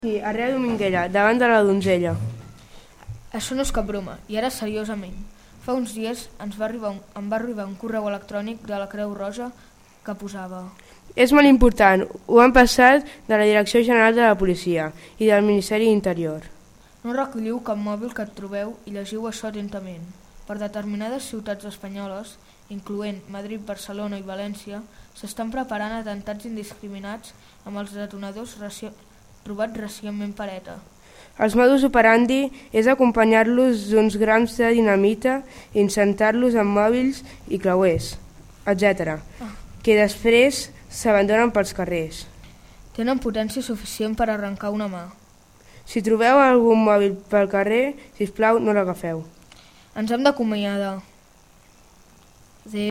Sí, a Rea Dominguera, davant de la donzella. Això no és cap broma, i ara seriosament. Fa uns dies em va arribar un correu electrònic de la Creu Roja que posava: És molt important, ho han passat de la Direcció General de la Policia i del Ministeri d'Interior. no recolliu cap mòbil que et trobeu i llegiu això atentament. Per determinades ciutats espanyoles, incloent Madrid, Barcelona i València, s'estan preparant atemptats indiscriminats amb els detonadors trobats recentment per ETA. Els modus operandi és acompanyar-los d'uns grams de dinamita i incentar-los amb mòbils i creuers, etc., que després s'abandonen pels carrers. Tenen potència suficient per arrencar una mà. Si trobeu algun mòbil pel carrer, sisplau, no l'agafeu. Ens hem d'acomiadar.